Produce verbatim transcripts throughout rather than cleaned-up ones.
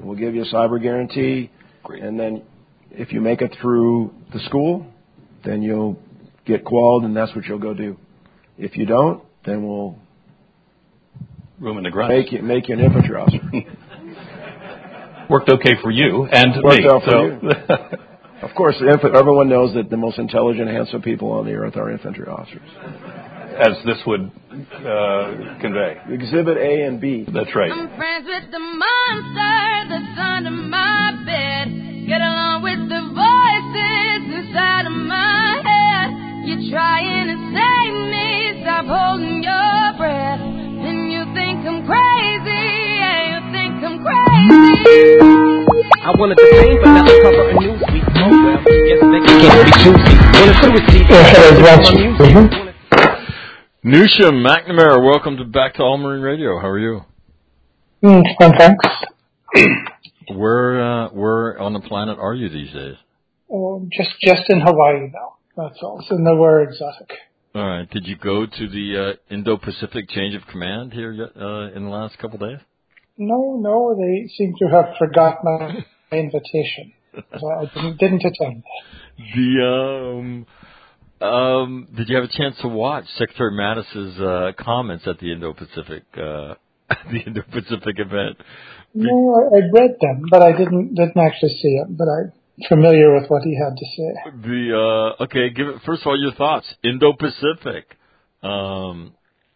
We'll give you a cyber guarantee. Great. And then if you make it through the school, then you'll get qualled, and that's what you'll go do. If you don't, then we'll room in the grunt. Make you, make you an infantry officer. Worked okay for you and Worked me. out for so. you. Of course, everyone knows that the most intelligent, handsome people on the earth are infantry officers. As this would uh, convey. Exhibit A and B. That's right. I'm friends with the monster that's under my bed. Get along with the voices inside of my head. You're trying to save me, stop holding your breath. And you think I'm crazy, yeah, you think I'm crazy. I wanted to pain, but not to cover a news week. Oh well, guess they can't be choosy. Wanna suicide? Mm-hmm. Nusha McNamara, welcome to back to All Marine Radio. How are you? Mm, fine, thanks. Where, uh, where on the planet are you these days? Oh, just, just in Hawaii now. That's all. So nowhere exotic. All right. Did you go to the uh, Indo-Pacific change of command here uh, in the last couple of days? No, no. They seem to have forgotten my invitation. So I didn't, didn't attend. The um. Um, did you have a chance to watch Secretary Mattis's uh, comments at the Indo-Pacific uh, the Indo-Pacific event? No, I, I read them, but I didn't didn't actually see it. But I'm familiar with what he had to say. The uh, okay, give it first of all your thoughts. Indo-Pacific, um,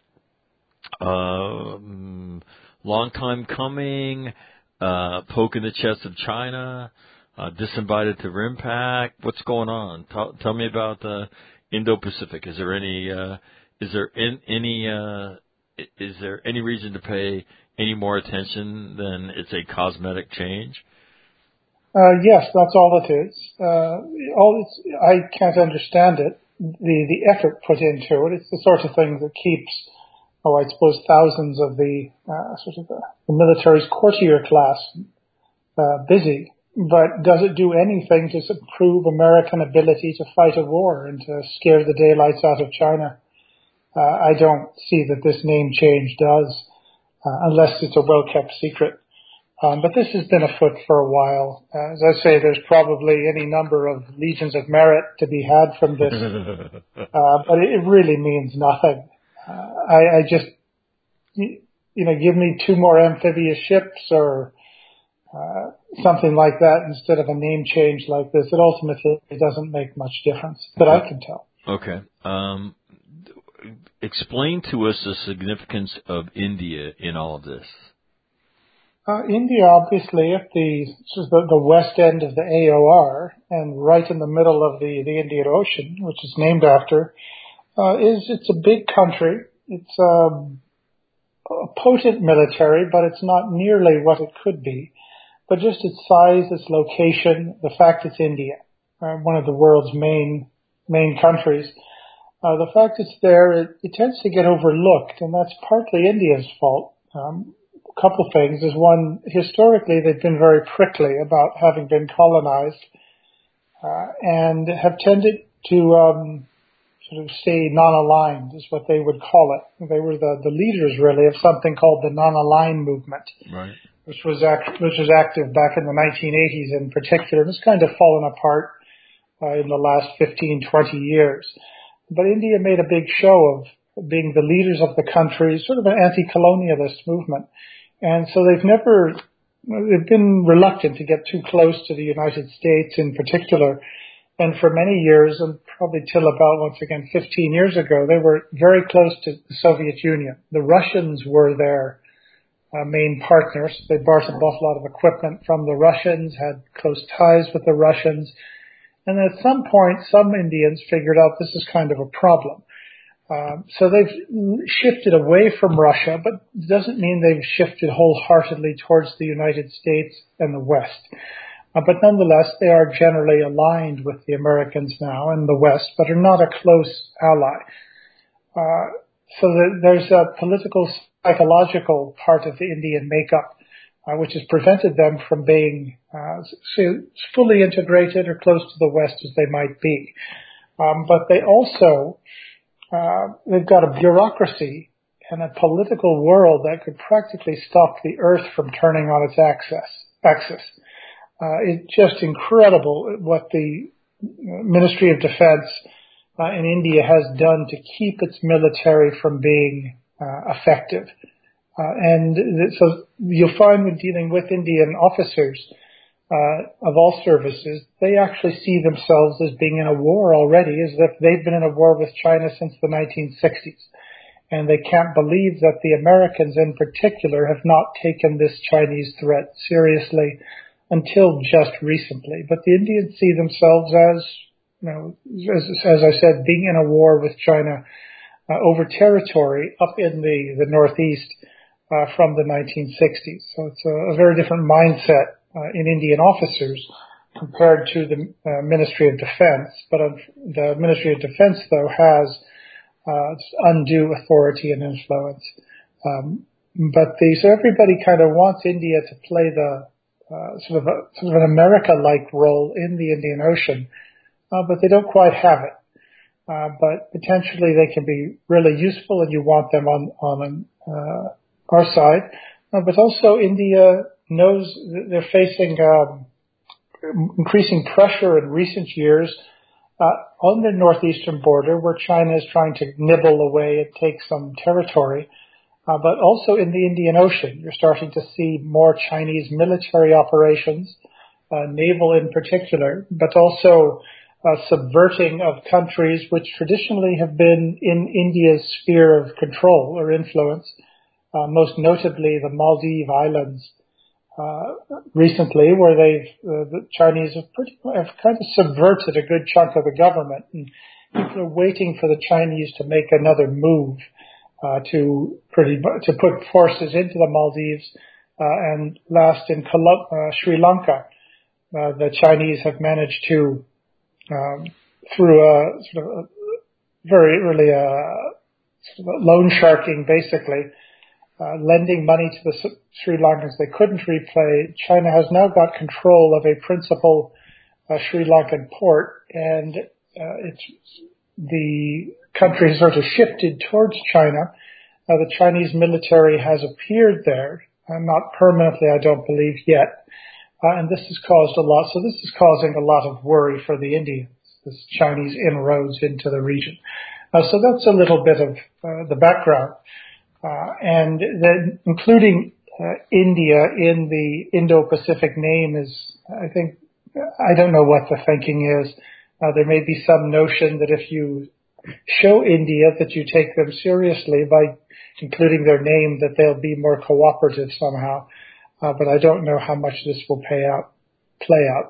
um, long time coming, uh, poke in the chest of China, uh, disinvited to RIMPAC. What's going on? Tell, tell me about the uh, Indo-Pacific. Is there any uh, is there in, any uh, is there any reason to pay any more attention than it's a cosmetic change? Uh, yes, that's all it is. Uh, all it's, I can't understand it. The the effort put into it. It's the sort of thing that keeps, oh, I suppose, thousands of the uh, sort of the, the military's courtier class uh, busy. But does it do anything to improve American ability to fight a war and to scare the daylights out of China? Uh, I don't see that this name change does, uh, unless it's a well-kept secret. Um, but this has been afoot for a while. Uh, as I say, there's probably any number of legions of merit to be had from this, uh, but it really means nothing. Uh, I, I just, you know, give me two more amphibious ships or uh, something like that instead of a name change like this. It ultimately doesn't make much difference that I can tell. Okay. Um, explain to us the significance of India in all of this. Uh, India, obviously, at the, sort of the the west end of the A O R and right in the middle of the, the Indian Ocean, which is named after, uh, is it's a big country. It's um, a potent military, but it's not nearly what it could be. But just its size, its location, the fact it's India, uh, one of the world's main main countries, uh, the fact it's there, it, it tends to get overlooked, and that's partly India's fault. Um, a couple things. There's one, historically they've been very prickly about having been colonized, uh, and have tended to um, sort of stay non-aligned, is what they would call it. They were the, the leaders, really, of something called the non-aligned movement. Right. Which was act, which was active back in the nineteen eighties in particular. It's kind of fallen apart uh, in the last fifteen, twenty years. But India made a big show of being the leaders of the country, sort of an anti-colonialist movement. And so they've never, they've been reluctant to get too close to the United States in particular. And for many years, and probably till about, once again, fifteen years ago, they were very close to the Soviet Union. The Russians were their Uh, main partners. They bought an awful lot of equipment from the Russians, had close ties with the Russians, and at some point some Indians figured out this is kind of a problem. Um, so they've shifted away from Russia, but it doesn't mean they've shifted wholeheartedly towards the United States and the West. Uh, but nonetheless, they are generally aligned with the Americans now and the West, but are not a close ally. Uh, so that there's a political psychological part of the Indian makeup, uh, which has prevented them from being uh, fully integrated or close to the West as they might be. Um, but they also, uh, they've got a bureaucracy and a political world that could practically stop the Earth from turning on its axis. axis. Uh, it's just incredible what the Ministry of Defense uh, in India has done to keep its military from being uh, effective. Uh, and so you'll find when dealing with Indian officers uh, of all services, they actually see themselves as being in a war already, as if they've been in a war with China since the nineteen sixties. And they can't believe that the Americans in particular have not taken this Chinese threat seriously until just recently. But the Indians see themselves as, you know, as, as I said, being in a war with China uh, over territory up in the, the Northeast uh, from the nineteen sixties. So it's a, a very different mindset uh, in Indian officers compared to the uh, Ministry of Defense. But uh, the Ministry of Defense, though, has uh, undue authority and influence. Um, but the, so everybody kind of wants India to play the Uh, sort of a, sort of an America-like role in the Indian Ocean, uh, but they don't quite have it. Uh, but potentially they can be really useful, and you want them on on uh, our side. Uh, but also India knows that they're facing um, increasing pressure in recent years uh, on the northeastern border, where China is trying to nibble away and take some territory. Uh, but also in the Indian Ocean, you're starting to see more Chinese military operations, uh, naval in particular, but also uh, subverting of countries which traditionally have been in India's sphere of control or influence, uh, most notably the Maldives Islands uh, recently, where they've uh, the Chinese have, pretty, have kind of subverted a good chunk of the government, and people are waiting for the Chinese to make another move. Uh, to pretty to put forces into the Maldives, uh, and last in Col- uh, Sri Lanka, uh, the Chinese have managed to, um, through a sort of a very really a sort of a loan sharking, basically uh, lending money to the Sri Lankans they couldn't repay. China has now got control of a principal uh, Sri Lankan port, and uh, it's the country has sort of shifted towards China. Uh, the Chinese military has appeared there, uh, not permanently, I don't believe yet. Uh, and this has caused a lot. So this is causing a lot of worry for the Indians, this Chinese inroads into the region. Uh, so that's a little bit of uh, the background. Uh, and then including uh, India in the Indo-Pacific name is, I think, I don't know what the thinking is. Uh, there may be some notion that if you show India that you take them seriously by including their name, that they'll be more cooperative somehow. Uh, but I don't know how much this will pay out, play out.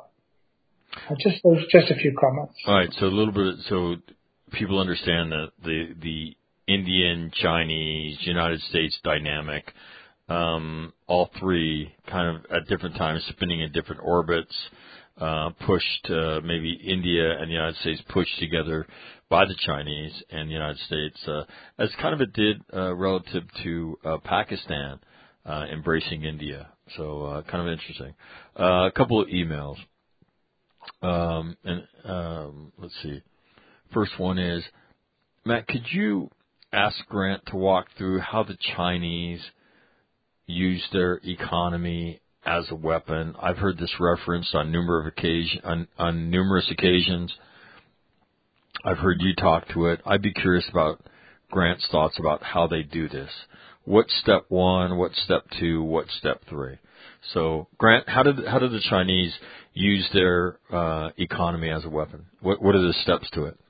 Uh, just just a few comments. All right, so a little bit, so people understand that the the Indian, Chinese, United States dynamic, um, all three kind of at different times spinning in different orbits, uh, pushed uh, maybe India and the United States pushed together by the Chinese and the United States, uh, as kind of it did uh, relative to uh, Pakistan uh, embracing India. So uh, kind of interesting. Uh, a couple of emails. Um, and um, let's see. First one is, Matt, could you ask Grant to walk through how the Chinese use their economy as a weapon? I've heard this referenced on numerous occasion, on, on numerous occasions. I've heard you talk to it. I'd be curious about Grant's thoughts about how they do this. What's step one? What's step two? What's step three? So, Grant, how did how did the Chinese use their uh, economy as a weapon? What what are the steps to it?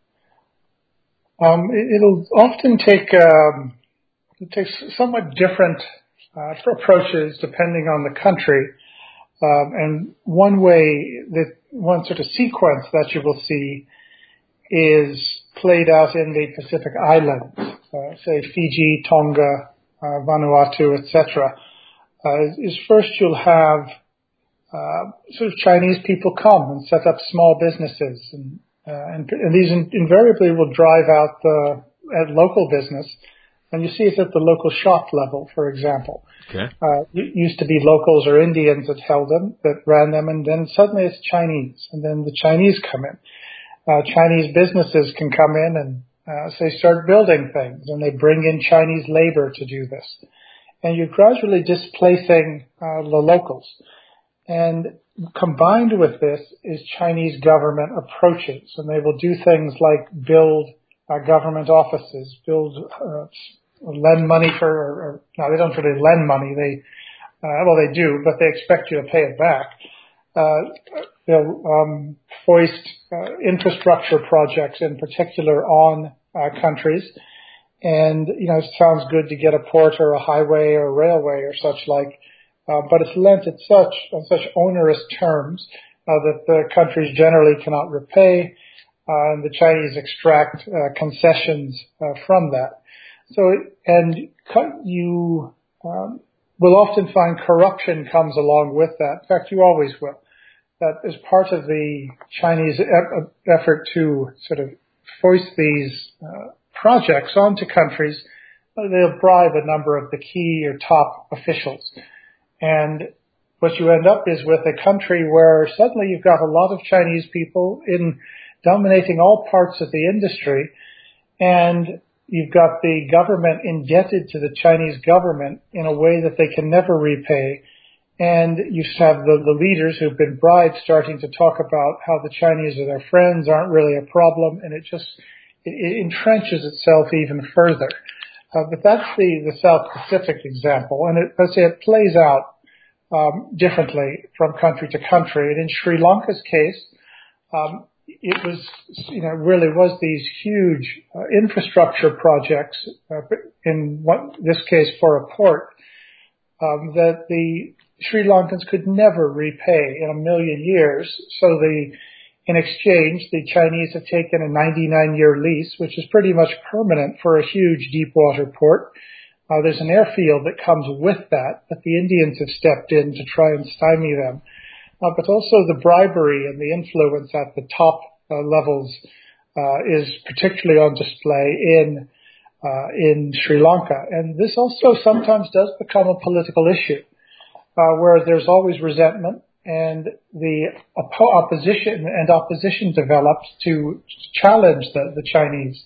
Um, it it'll often take um, it takes somewhat different uh, approaches depending on the country. Um, and one way that one sort of sequence that you will see is played out in the Pacific Islands, uh, say Fiji, Tonga, uh, Vanuatu, et cetera. Uh, is first you'll have uh, sort of Chinese people come and set up small businesses, and, uh, and, and these in, invariably will drive out the uh, local business. And you see it at the local shop level, for example. Okay. Uh, it used to be locals or Indians that held them, that ran them, and then suddenly it's Chinese, and then the Chinese come in. Uh, Chinese businesses can come in and uh, say start building things, and they bring in Chinese labor to do this. And you're gradually displacing uh, the locals. And combined with this is Chinese government approaches, and they will do things like build uh, government offices, build, uh, lend money for, or, or no, they don't really lend money. They, uh, well, they do, but they expect you to pay it back. Uh, they'll um, foist uh, infrastructure projects, in particular, on uh, countries. And, you know, it sounds good to get a port or a highway or a railway or such like, uh, but it's lent at such, on such onerous terms uh, that the countries generally cannot repay, uh, and the Chinese extract uh, concessions uh, from that. So, and you um, will often find corruption comes along with that. In fact, you always will. That is part of the Chinese e- effort to sort of foist these uh, projects onto countries. They'll bribe a number of the key or top officials. And what you end up is with a country where suddenly you've got a lot of Chinese people in dominating all parts of the industry, and you've got the government indebted to the Chinese government in a way that they can never repay. And you have the, the leaders who've been bribed starting to talk about how the Chinese are their friends, aren't really a problem, and it just it, it entrenches itself even further. Uh, but that's the, the South Pacific example, and it, let's say it plays out um, differently from country to country. And in Sri Lanka's case, um, it was, you know, really was these huge uh, infrastructure projects, uh, in what, this case for a port, um, that the Sri Lankans could never repay in a million years. So the, in exchange, the Chinese have taken a ninety-nine year lease, which is pretty much permanent for a huge deep water port. Uh, there's an airfield that comes with that, but the Indians have stepped in to try and stymie them. Uh, but also the bribery and the influence at the top uh, levels uh, is particularly on display in uh, in Sri Lanka. And this also sometimes does become a political issue, uh, where there's always resentment, and the oppo- opposition and opposition develops to challenge the, the Chinese.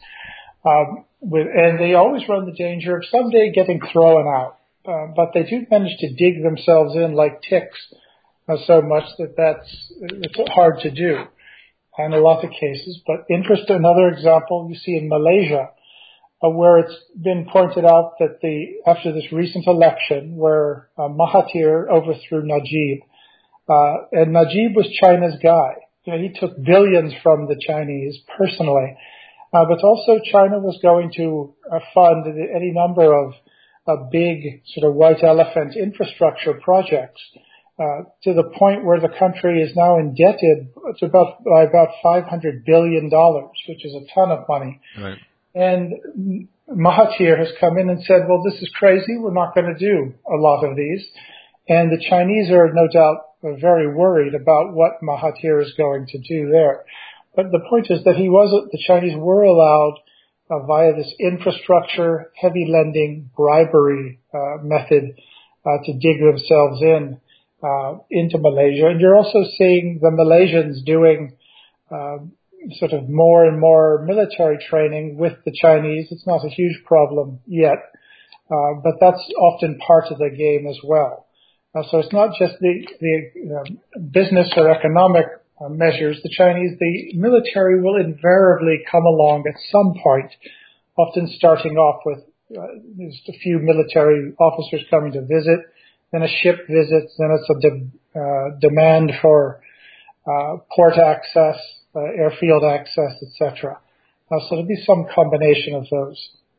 Um, with, and they always run the danger of someday getting thrown out. Uh, but they do manage to dig themselves in like ticks uh, so much that that's it's hard to do in a lot of cases. But interest, another example you see in Malaysia, uh, where it's been pointed out that the after this recent election where uh, Mahathir overthrew Najib, uh, and Najib was China's guy. You know, he took billions from the Chinese personally. Uh, but also China was going to uh, fund any number of uh, big sort of white elephant infrastructure projects uh, to the point where the country is now indebted to about by about five hundred billion dollars, which is a ton of money. Right. And Mahathir has come in and said, well, this is crazy. We're not going to do a lot of these. And the Chinese are no doubt very worried about what Mahathir is going to do there. But the point is that he wasn't, the Chinese were allowed uh, via this infrastructure, heavy lending, bribery uh, method uh, to dig themselves in uh, into Malaysia. And you're also seeing the Malaysians doing uh, sort of more and more military training with the Chinese. It's not a huge problem yet, uh, but that's often part of the game as well. Uh, so it's not just the, the uh, business or economic Uh, measures. The Chinese, the military will invariably come along at some point, often starting off with uh, just a few military officers coming to visit, then a ship visits, then it's a de- uh, demand for uh, port access, uh, airfield access, et cetera. Uh, so there'll be some combination of those.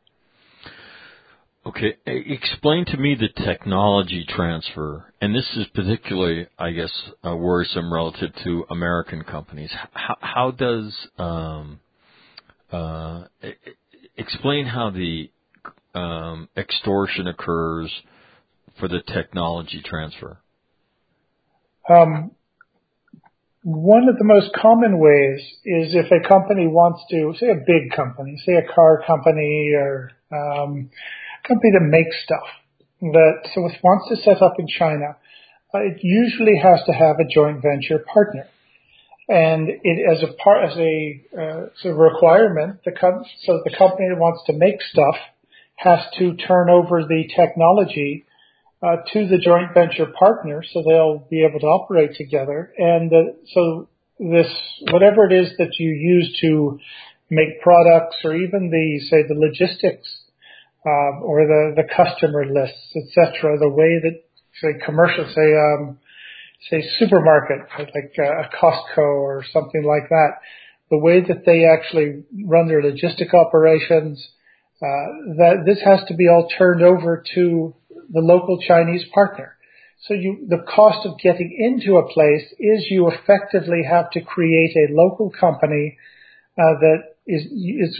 Okay, explain to me the technology transfer, and this is particularly, I guess, uh, worrisome relative to American companies. How, how does um, uh, explain how the um, extortion occurs for the technology transfer? Um, one of the most common ways is if a company wants to, say, a big company, say a car company or um, company that makes stuff that so it wants to set up in China, uh, it usually has to have a joint venture partner, and it as a part as a uh, sort of requirement. The com- so the company that wants to make stuff has to turn over the technology uh, to the joint venture partner, so they'll be able to operate together. And uh, so this, whatever it is that you use to make products, or even the, say, the logistics, uh, or the, the customer lists, et cetera, the way that, say, commercial, say, um, say, supermarket, like a Costco or something like that, the way that they actually run their logistic operations, uh, that this has to be all turned over to the local Chinese partner. So you, the cost of getting into a place is you effectively have to create a local company uh, that is, is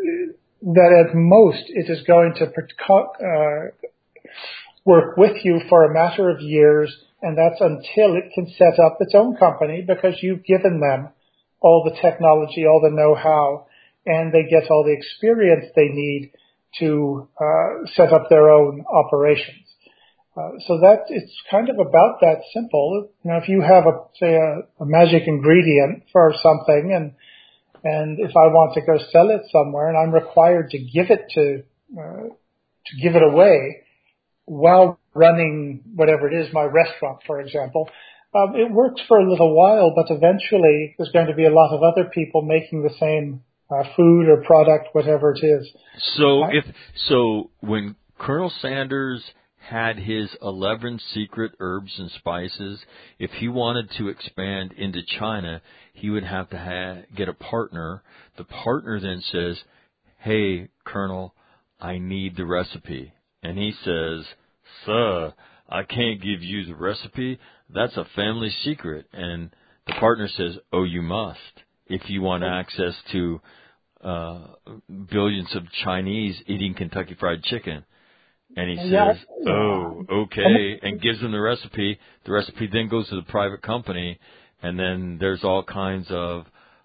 that at most it is going to uh, work with you for a matter of years, and that's until it can set up its own company, because you've given them all the technology, all the know-how, and they get all the experience they need to uh, set up their own operations. Uh, so that it's kind of about that simple. You know, if you have a say a, a magic ingredient for something, and and if I want to go sell it somewhere, and I'm required to give it to uh, to give it away while running whatever it is, my restaurant, for example, um, it works for a little while, but eventually there's going to be a lot of other people making the same uh, food or product, whatever it is. So I, if so, when Colonel Sanders had his eleven secret herbs and spices, if he wanted to expand into China, he would have to ha- get a partner. The partner then says, "Hey, Colonel, I need the recipe." And he says, "Sir, I can't give you the recipe. That's a family secret." And the partner says, "Oh, you must, if you want access to uh, billions of Chinese eating Kentucky Fried Chicken." And he says, "Oh, okay," and gives them the recipe. The recipe then goes to the private company, and then there's all kinds of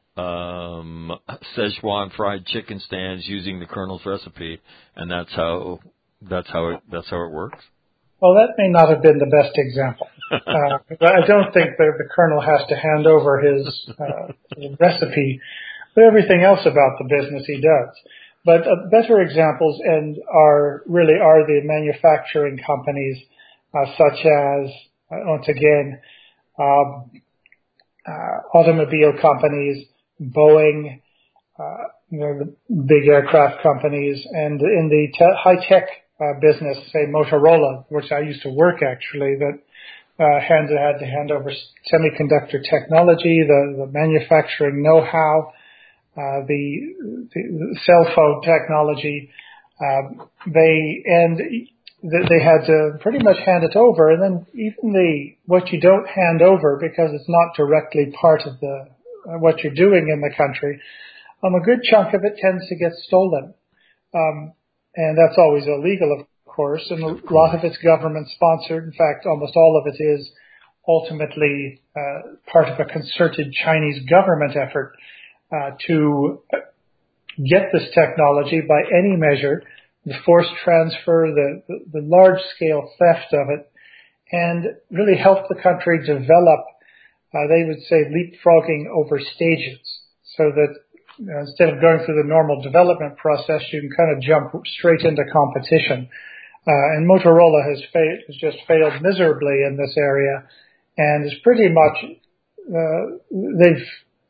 um, Szechuan fried chicken stands using the Colonel's recipe, and that's how that's how it that's how it works. Well, that may not have been the best example. Uh, I don't think that the Colonel has to hand over his, uh, his recipe, but everything else about the business he does. But uh, better examples and are really are the manufacturing companies, uh, such as uh, once again um, uh, automobile companies, Boeing, uh, you know, the big aircraft companies, and in the te- high tech uh, business, say Motorola, which I used to work actually, that uh, had to had to hand over semiconductor technology, the, the manufacturing know-how. Uh, the, the, the cell phone technology, uh, they, and they had to pretty much hand it over. And then even the, what you don't hand over because it's not directly part of the, uh, what you're doing in the country, um, a good chunk of it tends to get stolen. Um, and that's always illegal, of course, and a lot of it's government sponsored. In fact, almost all of it is ultimately, uh, part of a concerted Chinese government effort Uh, to get this technology by any measure, the forced transfer, the, the, the large-scale theft of it, and really help the country develop, uh, they would say, leapfrogging over stages, so that you know, instead of going through the normal development process, you can kind of jump straight into competition. Uh, and Motorola has, fa- has just failed miserably in this area, and is pretty much, uh, they've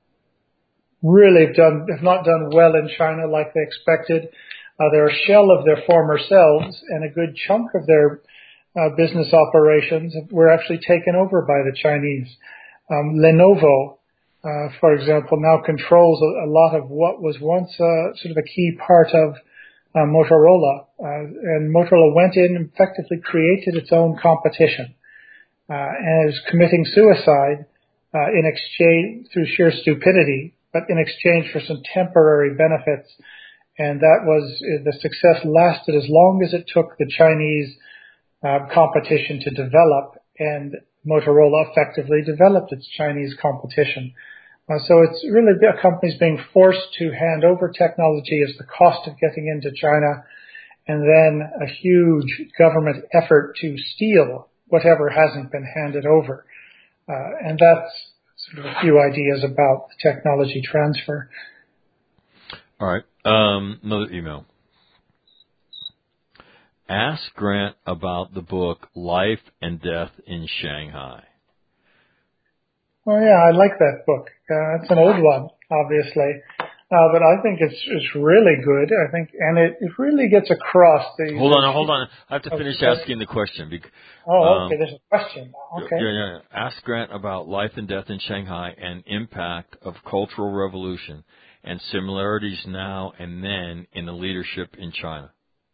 really have done, have not done well in China like they expected. Uh, they're a shell of their former selves, and a good chunk of their uh, business operations were actually taken over by the Chinese. Um, Lenovo, uh, for example, now controls a, a lot of what was once uh, sort of a key part of uh, Motorola. Uh, and Motorola went in and effectively created its own competition uh, and is committing suicide uh, in exchange through sheer stupidity, but in exchange for some temporary benefits. And that was, the success lasted as long as it took the Chinese uh, competition to develop, and Motorola effectively developed its Chinese competition. Uh, so it's really a company's being forced to hand over technology as the cost of getting into China, and then a huge government effort to steal whatever hasn't been handed over. Uh, and that's sort of a few ideas about the technology transfer. All right. Um, another email. Ask Grant about the book Life and Death in Shanghai. Oh yeah, I like that book. Uh, it's an old one, obviously, uh, but I think it's it's really good. I think, and it, it really gets across the. Hold on, hold on. I have to finish okay. asking the question. Because, oh, okay. Um, There's a question now. Okay. Yeah, yeah. Ask Grant about Life and Death in Shanghai and impact of Cultural Revolution and similarities now and then in the leadership in China.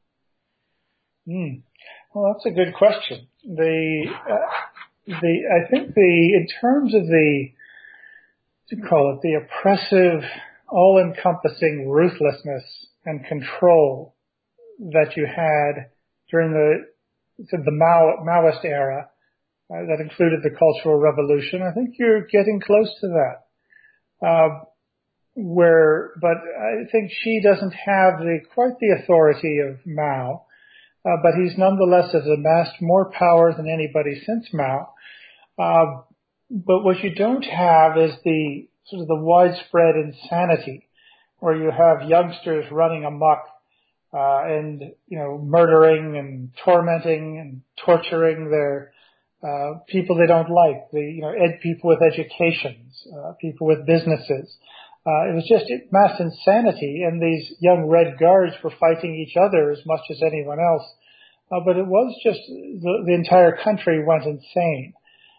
Hmm. Well, that's a good question. The uh, the I think the in terms of the what do you call it, the oppressive, all-encompassing ruthlessness and control that you had during the the Mao, Maoist era uh, that included the Cultural Revolution. I think you're getting close to that. Uh, where, but I think Xi doesn't have the quite the authority of Mao. Uh, but he's nonetheless has amassed more power than anybody since Mao. Uh, but what you don't have is the sort of the widespread insanity, where you have youngsters running amok uh, and you know murdering and tormenting and torturing their uh, people they don't like. The you know ed people with educations, uh, people with businesses. Uh, it was just mass insanity, and these young Red Guards were fighting each other as much as anyone else. Uh, but it was just the, the entire country went insane.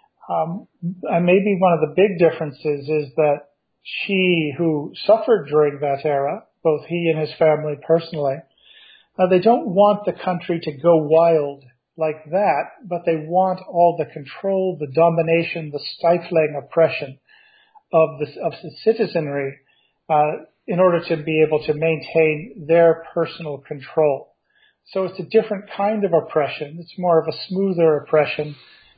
Um, and maybe one of the big differences is that Xi, who suffered during that era, both he and his family personally, uh, they don't want the country to go wild like that, but they want all the control, the domination, the stifling oppression of the, of the citizenry uh, in order to be able to maintain their personal control. So it's a different kind of oppression. It's more of a smoother oppression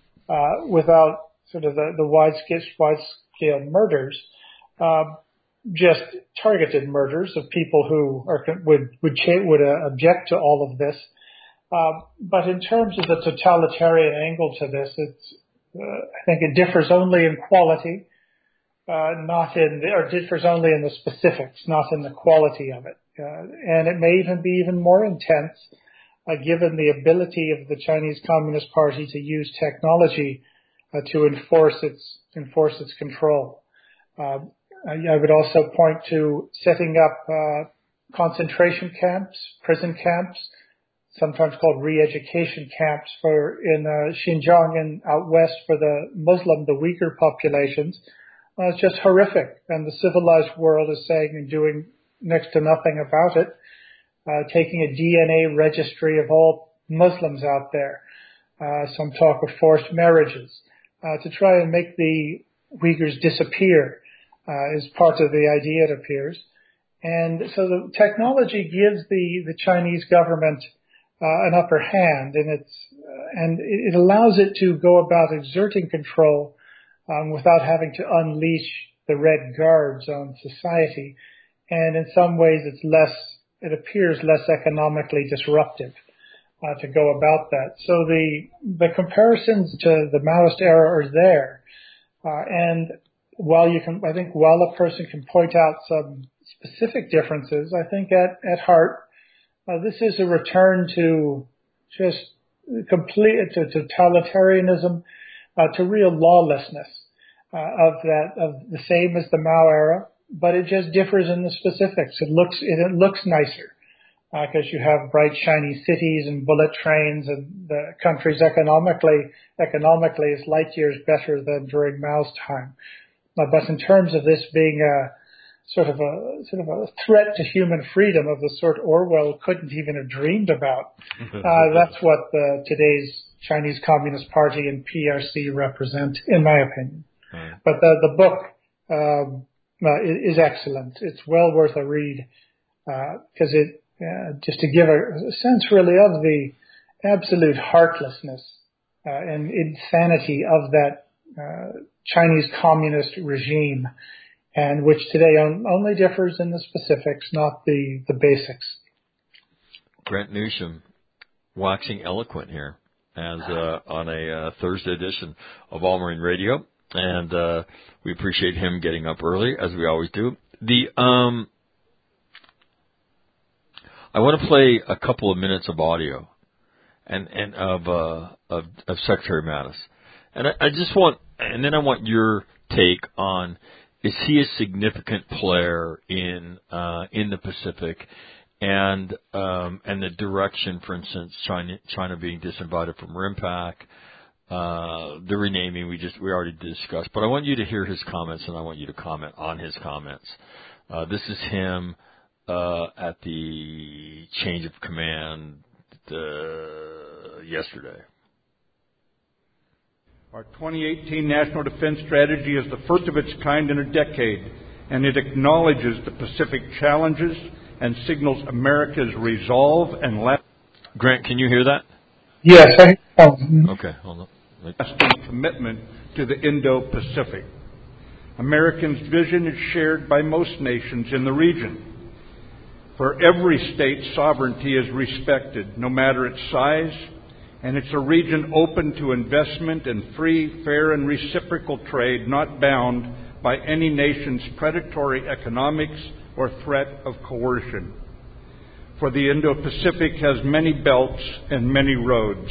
uh, without sort of the, the wide-scale, wide-scale murders, uh, just targeted murders of people who are, would would, cha- would uh, object to all of this. Uh, but in terms of the totalitarian angle to this, it's uh, I think it differs only in quality. Uh, not in the, or differs only in the specifics, not in the quality of it. Uh, and it may even be even more intense, uh, given the ability of the Chinese Communist Party to use technology uh, to enforce its enforce its control. Uh, I would also point to setting up uh, concentration camps, prison camps, sometimes called re-education camps for in uh, Xinjiang and out west for the Muslim, the Uyghur populations. Uh, it's just horrific, and the civilized world is saying and doing next to nothing about it, uh, taking a D N A registry of all Muslims out there, uh, some talk of forced marriages, uh, to try and make the Uyghurs disappear uh, is part of the idea, it appears. And so the technology gives the, the Chinese government uh, an upper hand, and, it's, uh, and it allows it to go about exerting control Um, without having to unleash the Red Guards on society. And in some ways it's less, it appears less economically disruptive uh, to go about that. So the the comparisons to the Maoist era are there. Uh, and while you can, I think while a person can point out some specific differences, I think at, at heart, uh, this is a return to just complete, to totalitarianism, Uh, to real lawlessness uh, of that, of the same as the Mao era, but it just differs in the specifics. It looks it, it looks nicer because uh, you have bright, shiny cities and bullet trains, and the country's economically economically is light years better than during Mao's time. Uh, but in terms of this being a sort of a sort of a threat to human freedom of the sort Orwell couldn't even have dreamed about, uh, that's what the, today's Chinese Communist Party and P R C represent, in my opinion. Right. But the, the book um, uh, is excellent. It's well worth a read because uh, it uh, just to give a, a sense really of the absolute heartlessness uh, and insanity of that uh, Chinese communist regime, and which today on, only differs in the specifics, not the, the basics. Grant Newsham, waxing eloquent here. As uh, on a uh, Thursday edition of All Marine Radio, and uh, we appreciate him getting up early, as we always do. The um, I want to play a couple of minutes of audio and and of uh, of, of Secretary Mattis. And I, I just want, and then I want your take on: is he a significant player in uh, in the Pacific, and um, and the direction, for instance, China China being disinvited from RIMPAC, uh, the renaming we just we already discussed. But I want you to hear his comments, and I want you to comment on his comments. Uh, this is him uh, at the change of command uh, yesterday. Our twenty eighteen National Defense Strategy is the first of its kind in a decade, and it acknowledges the Pacific challenges and signals America's resolve and lasting. Grant, can you hear that? Yes. I, um, okay, hold on. Lasting commitment to the Indo-Pacific. Americans' vision is shared by most nations in the region. For every state's sovereignty is respected, no matter its size, and it's a region open to investment and free, fair, and reciprocal trade, not bound by any nation's predatory economics or threat of coercion. For the Indo-Pacific has many belts and many roads.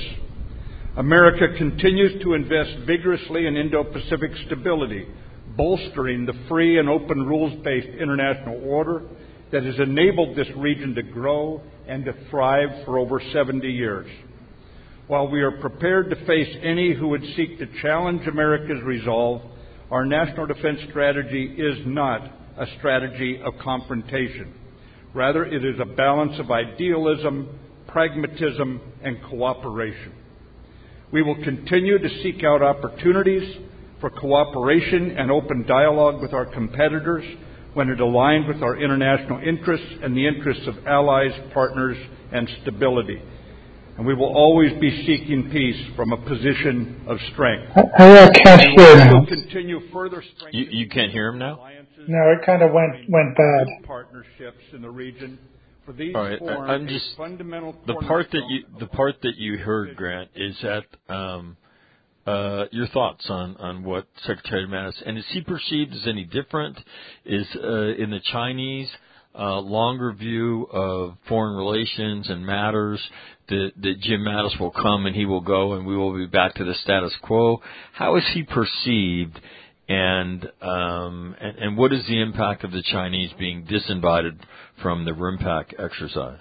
America continues to invest vigorously in Indo-Pacific stability, bolstering the free and open rules-based international order that has enabled this region to grow and to thrive for over seventy years. While we are prepared to face any who would seek to challenge America's resolve, our national defense strategy is not a strategy of confrontation. Rather, it is a balance of idealism, pragmatism, and cooperation. We will continue to seek out opportunities for cooperation and open dialogue with our competitors when it aligns with our international interests and the interests of allies, partners, and stability. And we will always be seeking peace from a position of strength. I, I can't we hear will now. continue further strengthening. You, you can't hear him now? No, it kind of went went bad. Partnerships in the region. For these All right, form I'm a just fundamental the part that you the part that you heard, Grant, is that um, uh, your thoughts on, on what Secretary Mattis, and is he perceived as any different? Is uh, in the Chinese uh, longer view of foreign relations and matters that, that Jim Mattis will come and he will go and we will be back to the status quo? How is he perceived? And, um, and and what is the impact of the Chinese being disinvited from the RIMPAC exercise?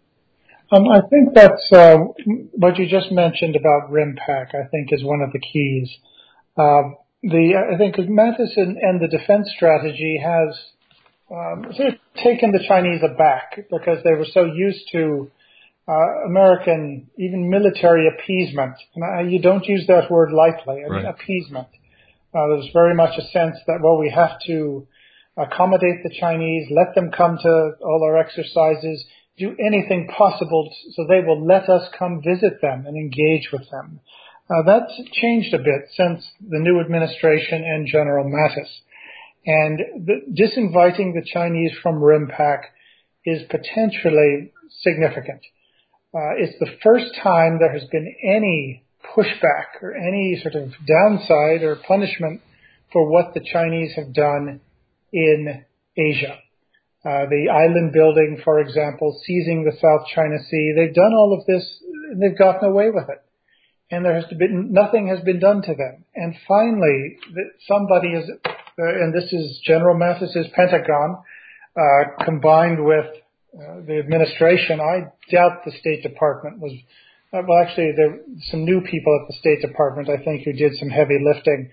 Um, I think that's uh, what you just mentioned about RIMPAC. I think is one of the keys. Uh, the I think Mattis and, and the defense strategy has um, sort of taken the Chinese aback because they were so used to uh, American even military appeasement. And I, you don't use that word lightly. I mean, right. appeasement. Uh, there's very much a sense that, well, we have to accommodate the Chinese, let them come to all our exercises, do anything possible so they will let us come visit them and engage with them. Uh, that's changed a bit since the new administration and General Mattis. And the, disinviting the Chinese from RIMPAC is potentially significant. Uh, it's the first time there has been any pushback or any sort of downside or punishment for what the Chinese have done in Asia. Uh, the island building, for example, seizing the South China Sea, they've done all of this and they've gotten away with it. And there has been, nothing has been done to them. And finally, somebody is, uh, and this is General Mattis's Pentagon, uh, combined with uh, the administration. I doubt the State Department was Uh, well, actually, there were some new people at the State Department, I think, who did some heavy lifting.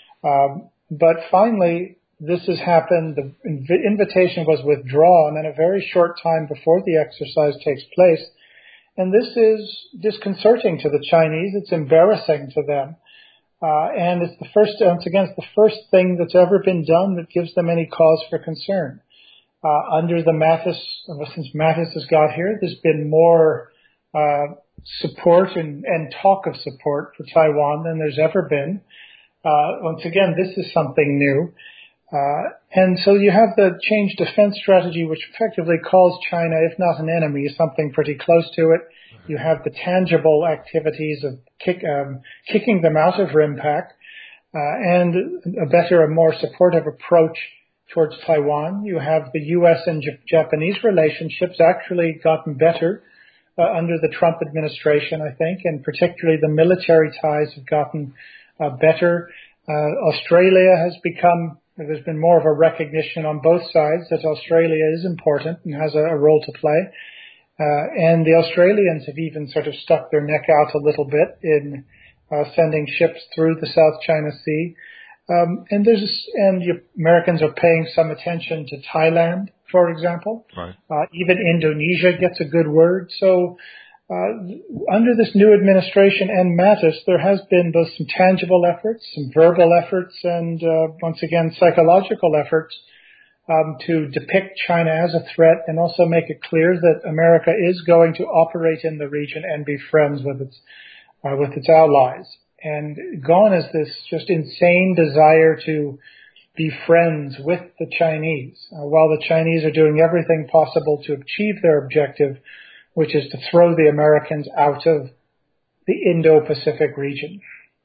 Um, but finally, this has happened. The inv- invitation was withdrawn in a very short time before the exercise takes place. And this is disconcerting to the Chinese. It's embarrassing to them. Uh, and it's the first, once again, it's the first thing that's ever been done that gives them any cause for concern. Uh, under the Mattis, since Mattis has got here, there's been more uh, support and, and talk of support for Taiwan than there's ever been. Uh, once again, this is something new. Uh, and so you have the change defense strategy, which effectively calls China, if not an enemy, something pretty close to it. You have the tangible activities of kick, um, kicking them out of RIMPAC, uh, and a better, a more supportive approach towards Taiwan. You have the U S and J- Japanese relationships actually gotten better uh, under the Trump administration, I think, and particularly the military ties have gotten uh, better. Uh, Australia has become, there's been more of a recognition on both sides that Australia is important and has a, a role to play. Uh, and the Australians have even sort of stuck their neck out a little bit in uh, sending ships through the South China Sea. Um, and there's, and the Americans are paying some attention to Thailand, for example. Right. Uh, even Indonesia gets a good word. So, uh, under this new administration and Mattis, there has been both some tangible efforts, some verbal efforts, and, uh, once again, psychological efforts, um, to depict China as a threat and also make it clear that America is going to operate in the region and be friends with its, uh, with its allies. And gone is this just insane desire to be friends with the Chinese, uh, while the Chinese are doing everything possible to achieve their objective, which is to throw the Americans out of the Indo-Pacific region.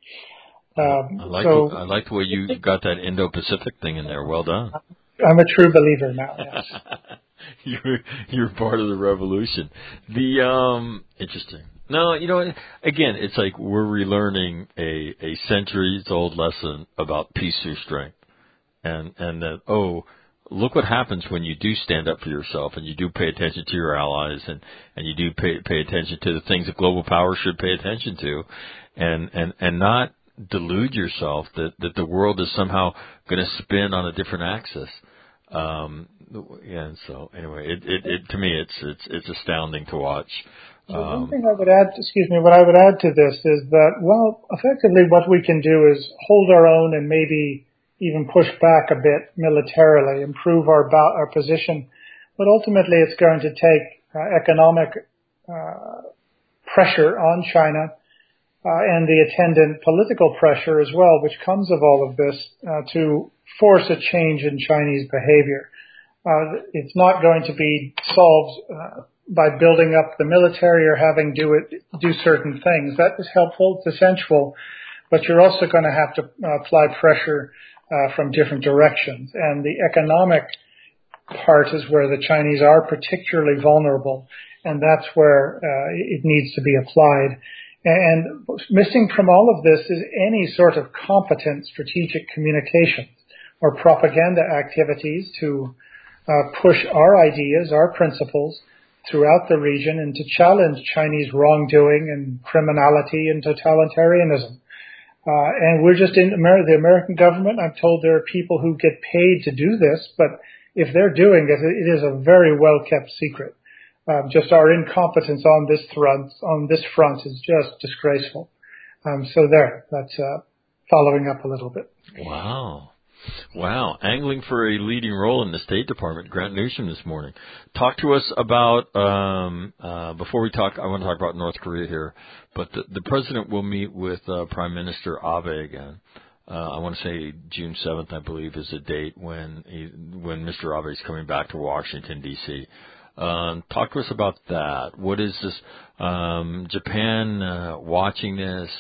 Um, I like so the, I like the way you got that Indo-Pacific thing in there. Well done. I'm a true believer now. Yes. you're you're part of the revolution. The um interesting. No, you know, again, it's like we're relearning a a centuries old lesson about peace through strength. And, and that, oh, look what happens when you do stand up for yourself and you do pay attention to your allies and, and you do pay, pay attention to the things that global power should pay attention to and, and, and not delude yourself that, that the world is somehow going to spin on a different axis. Um, and so anyway, it, it, it, to me, it's, it's, it's astounding to watch. Um, One thing I would add, excuse me, what I would add to this is that, well, effectively what we can do is hold our own and maybe even push back a bit militarily, improve our our position. But ultimately, it's going to take uh, economic uh, pressure on China uh, and the attendant political pressure as well, which comes of all of this, uh, to force a change in Chinese behavior. Uh, it's not going to be solved uh, by building up the military or having do it do certain things. That is helpful, it's essential, but you're also going to have to uh, apply pressure Uh, from different directions. And the economic part is where the Chinese are particularly vulnerable, and that's where uh, it needs to be applied. And missing from all of this is any sort of competent strategic communications or propaganda activities to uh, push our ideas, our principles throughout the region and to challenge Chinese wrongdoing and criminality and totalitarianism. Uh, and we're just in America, the American government. I'm told there are people who get paid to do this, but if they're doing it, it is a very well kept secret. Um, just our incompetence on this front, on this front, is just disgraceful. Um, so there, that's uh, following up a little bit. Wow. Wow. Angling for a leading role in the State Department, Grant Newsom this morning. Talk to us about, um, uh, before we talk, I want to talk about North Korea here, but the, the president will meet with uh, Prime Minister Abe again. Uh, I want to say June seventh, I believe, is the date when he, when Mister Abe is coming back to Washington, D C. Um, talk to us about that. What is this, um, Japan uh, watching this?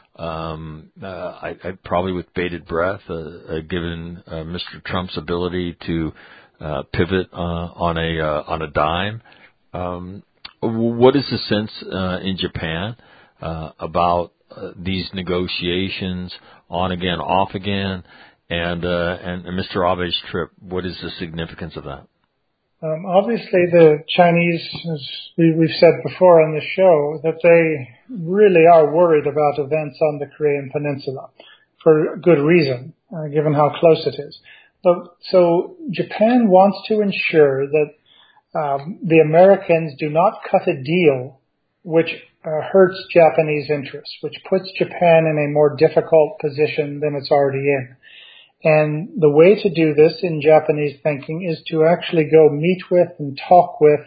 Um, uh, I, I probably with bated breath, uh, uh, given uh, Mister Trump's ability to uh, pivot uh, on a uh, on a dime. Um, what is the sense uh, in Japan uh, about uh, these negotiations, on again, off again, and uh, and, and Mister Abe's trip? What is the significance of that? Um, obviously, the Chinese, as we, we've said before on the show, that they really are worried about events on the Korean Peninsula for good reason, uh, given how close it is. But, so Japan wants to ensure that um, the Americans do not cut a deal which uh, hurts Japanese interests, which puts Japan in a more difficult position than it's already in. And the way to do this in Japanese thinking is to actually go meet with and talk with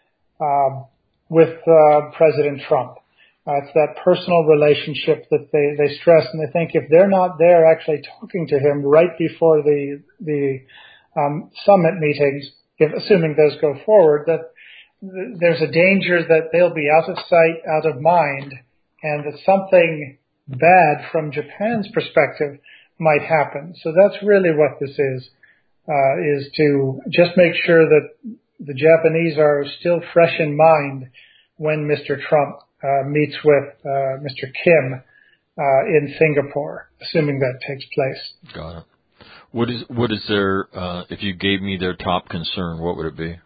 uh, with uh, President Trump. Uh, it's that personal relationship that they, they stress, and they think if they're not there actually talking to him right before the the um, summit meetings, if assuming those go forward, that th- there's a danger that they'll be out of sight, out of mind, and that something bad from Japan's perspective might happen. So that's really what this is, uh, is to just make sure that the Japanese are still fresh in mind when Mister Trump uh, meets with uh, Mister Kim uh, in Singapore, assuming that takes place. Got it. What is what is their, uh, if you gave me their top concern, what would it be?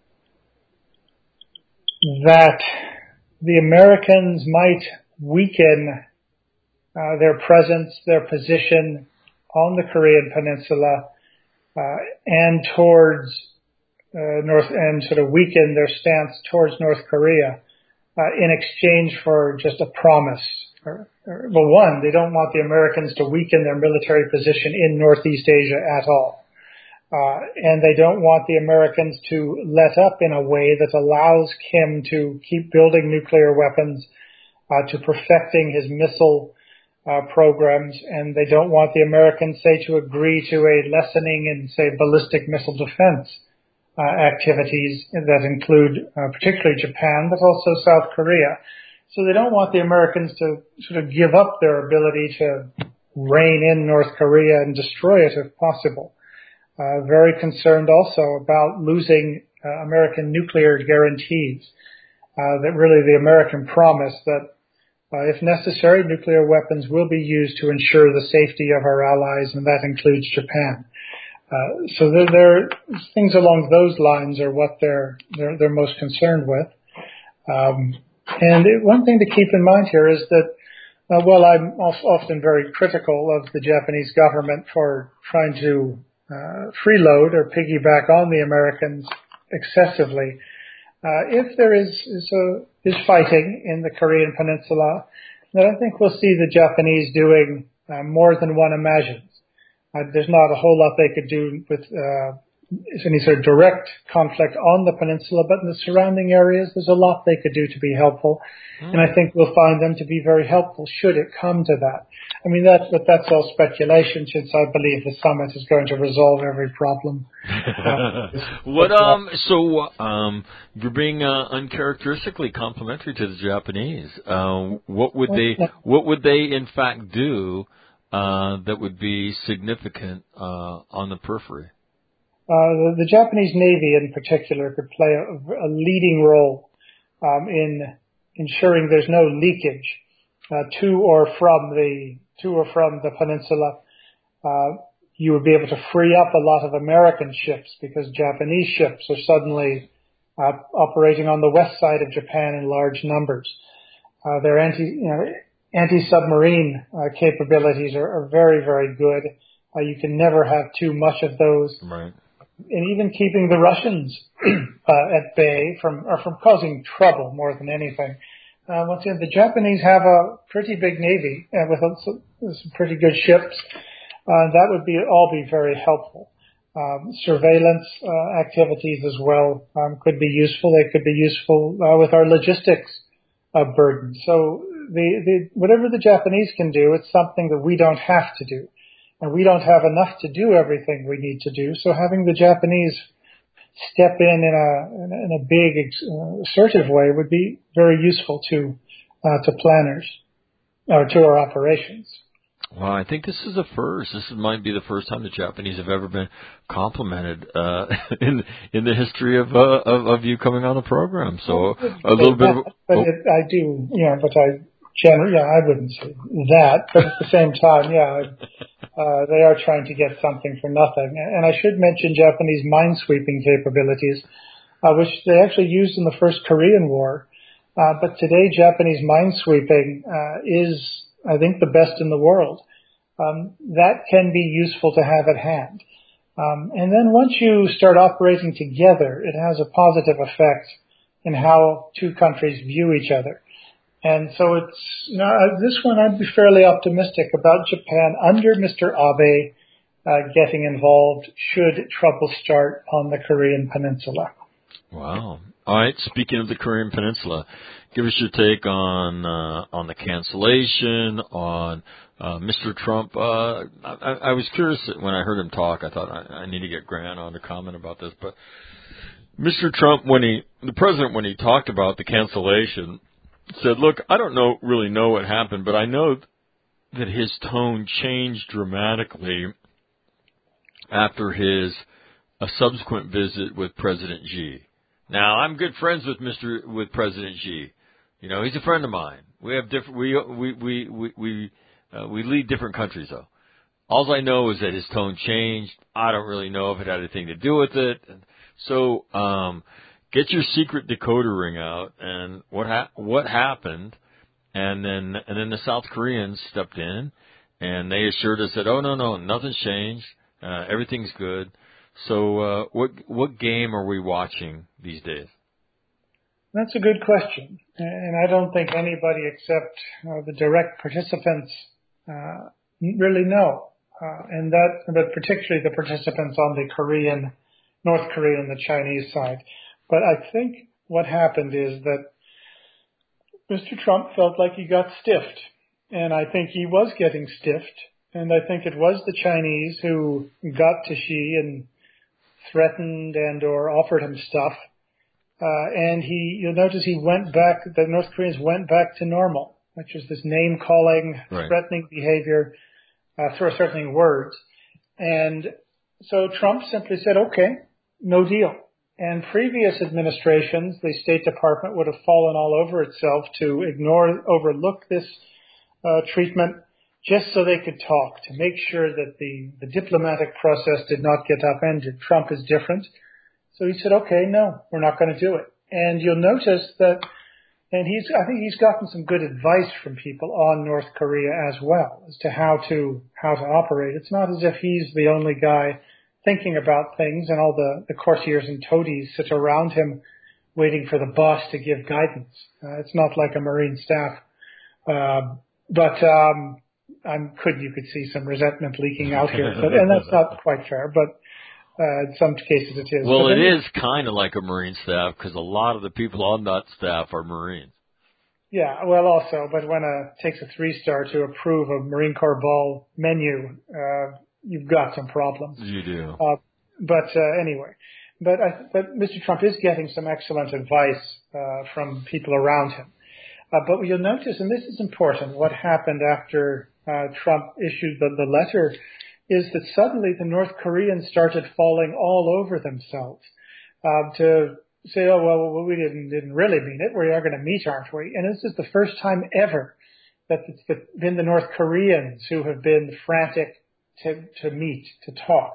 That the Americans might weaken uh, their presence, their position on the Korean Peninsula, uh, and towards uh, North, and sort of weaken their stance towards North Korea uh, in exchange for just a promise. Or, or, well, one, they don't want the Americans to weaken their military position in Northeast Asia at all. Uh, and they don't want the Americans to let up in a way that allows Kim to keep building nuclear weapons, uh, to perfecting his missile uh, programs, and they don't want the Americans, say, to agree to a lessening in, say, ballistic missile defense uh, activities that include uh, particularly Japan, but also South Korea. So they don't want the Americans to sort of give up their ability to rein in North Korea and destroy it if possible. Uh, very concerned also about losing uh, American nuclear guarantees, uh, that really the American promise that uh, if necessary, nuclear weapons will be used to ensure the safety of our allies, and that includes Japan. Uh, so there, there things along those lines are what they're they're, they're most concerned with. Um, and it, one thing to keep in mind here is that uh, well, I'm often very critical of the Japanese government for trying to Uh, freeload or piggyback on the Americans excessively. Uh, if there is is, a, is fighting in the Korean Peninsula, then I think we'll see the Japanese doing uh, more than one imagines. Uh, there's not a whole lot they could do with uh, any sort of direct conflict on the peninsula, but in the surrounding areas, there's a lot they could do to be helpful. Mm. And I think we'll find them to be very helpful should it come to that. I mean, that, but that's all speculation, since I believe the summit is going to resolve every problem. Uh, what, um, so, um, you're being, uh, uncharacteristically complimentary to the Japanese. Uh, what would they, what would they in fact do, uh, that would be significant, uh, on the periphery? Uh, the, the Japanese Navy in particular could play a, a leading role, um, in ensuring there's no leakage, uh, to or from the, to or from the peninsula. Uh, you would be able to free up a lot of American ships because Japanese ships are suddenly, uh, operating on the west side of Japan in large numbers. Uh, their anti, you know, anti-submarine, uh, capabilities are, are very, very good. Uh, you can never have too much of those. Right. And even keeping the Russians uh, at bay from or from causing trouble more than anything. Uh, once again, the Japanese have a pretty big navy uh, with some, some pretty good ships. Uh, that would be all be very helpful. Um, surveillance uh, activities as well um, could be useful. They could be useful uh, with our logistics uh, burden. So the, the whatever the Japanese can do, it's something that we don't have to do. And we don't have enough to do everything we need to do. So having the Japanese step in in a, in a big, uh, assertive way would be very useful to, uh, to planners, or to our operations. Well, I think this is a first. This might be the first time the Japanese have ever been complimented, uh, in, in the history of, uh, of, of you coming on the program. So a little bit of, but oh. it, I do, you know, but I, generally, yeah, I wouldn't say that, but at the same time, yeah, uh, they are trying to get something for nothing. And I should mention Japanese minesweeping capabilities, uh, which they actually used in the first Korean War. Uh, but today, Japanese minesweeping, uh, is, I think, the best in the world. Um, that can be useful to have at hand. Um, and then once you start operating together, it has a positive effect in how two countries view each other. And so it's, you know, this one I'd be fairly optimistic about Japan under Mister Abe uh, getting involved should trouble start on the Korean Peninsula. Wow. All right. Speaking of the Korean Peninsula, give us your take on uh, on the cancellation, on uh, Mister Trump. Uh, I, I was curious when I heard him talk. I thought I, I need to get Grant on to comment about this. But Mister Trump, when he, the president, when he talked about the cancellation, said, look, I don't know really know what happened, but I know that his tone changed dramatically after his a subsequent visit with President Xi. Now, I'm good friends with Mister with President Xi. You know, he's a friend of mine. We have different. We we we we we, uh, we lead different countries, though. All I know is that his tone changed. I don't really know if it had anything to do with it. So, um, get your secret decoder ring out and what ha- what happened, and then and then the South Koreans stepped in, and they assured us that oh no no nothing's changed, uh, everything's good. So, uh, what what game are we watching these days? That's a good question, and I don't think anybody except uh, the direct participants uh, really know, uh, and that, but particularly the participants on the Korean, North Korean, and the Chinese side. But I think what happened is that Mister Trump felt like he got stiffed, and I think he was getting stiffed, and I think it was the Chinese who got to Xi and threatened and or offered him stuff. Uh, and he, you'll notice he went back, the North Koreans went back to normal, which is this name-calling, right. threatening behavior, uh, threatening words. And so Trump simply said, okay, no deal. And previous administrations, the State Department would have fallen all over itself to ignore, overlook this uh, treatment just so they could talk, to make sure that the, the diplomatic process did not get upended. Trump is different. So he said, okay, no, we're not going to do it. And you'll notice that, and he's, I think he's gotten some good advice from people on North Korea as well as to how to, how to operate. It's not as if he's the only guy thinking about things and all the, the courtiers and toadies sit around him waiting for the boss to give guidance. Uh, it's not like a Marine staff. Uh, but, um, I'm could, you could see some resentment leaking out here, but, and that's not quite fair, but, Uh, in some cases it is. Well, but it then, is kind of like a Marine staff because a lot of the people on that staff are Marines. Yeah, well, also, but when it takes a three-star to approve a Marine Corps ball menu, uh, you've got some problems. You do. Uh, but uh, anyway, but I, but Mister Trump is getting some excellent advice uh, from people around him. Uh, but you'll notice, and this is important, what happened after uh, Trump issued the, the letter is that suddenly the North Koreans started falling all over themselves uh, to say, oh, well, we didn't didn't really mean it. We are going to meet, aren't we? And this is the first time ever that it's been the North Koreans who have been frantic to, to meet, to talk.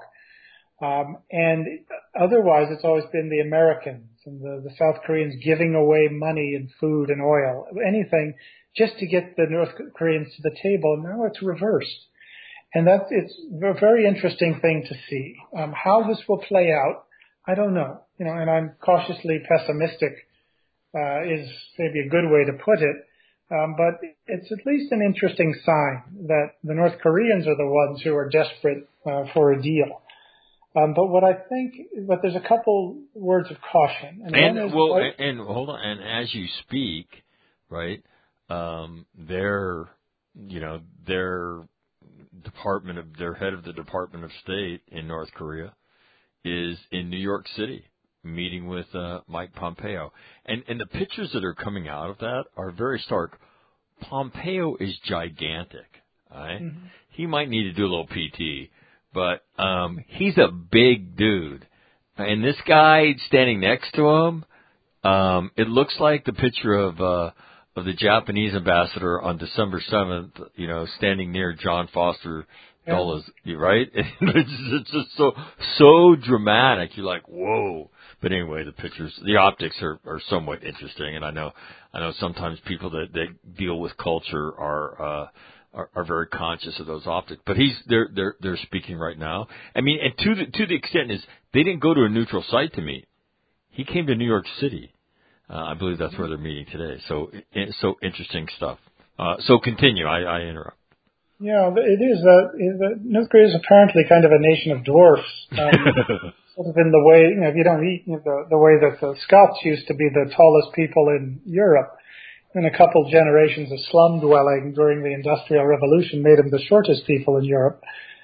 Um, and otherwise, it's always been the Americans and the, the South Koreans giving away money and food and oil, anything, just to get the North Koreans to the table. Now it's reversed. And that's, it's a very interesting thing to see. Um, how this will play out, I don't know. You know, and I'm cautiously pessimistic, uh, is maybe a good way to put it. Um, but it's at least an interesting sign that the North Koreans are the ones who are desperate, uh, for a deal. Um, but what I think, but there's a couple words of caution. And, and one is well, like, and, and hold on, and as you speak, right, um, their, you know, their department of, their head of the Department of State in North Korea is in New York City meeting with uh, Mike Pompeo. And, and the pictures that are coming out of that are very stark. Pompeo is gigantic, right? Mm-hmm. He might need to do a little P T, but um, he's a big dude. And this guy standing next to him, um, it looks like the picture of uh, of the Japanese ambassador on December seventh, you know, standing near John Foster Dulles, yeah. Right? It's, it's just so so dramatic. You're like, whoa. But anyway, the pictures, the optics are, are somewhat interesting, and I know I know sometimes people that, that deal with culture are. Uh, Are, are very conscious of those optics, but he's they're they're they're speaking right now. I mean, and to the to the extent is they didn't go to a neutral site to meet. He came to New York City. Uh, I believe that's where they're meeting today. So so interesting stuff. Uh, so continue. I, I interrupt. Yeah, it is. Uh, North Korea is apparently kind of a nation of dwarfs. Um, sort of in the way, you know, if you don't eat you know, the the way that the Scots used to be the tallest people in Europe. And a couple generations of slum dwelling during the Industrial Revolution made them the shortest people in Europe.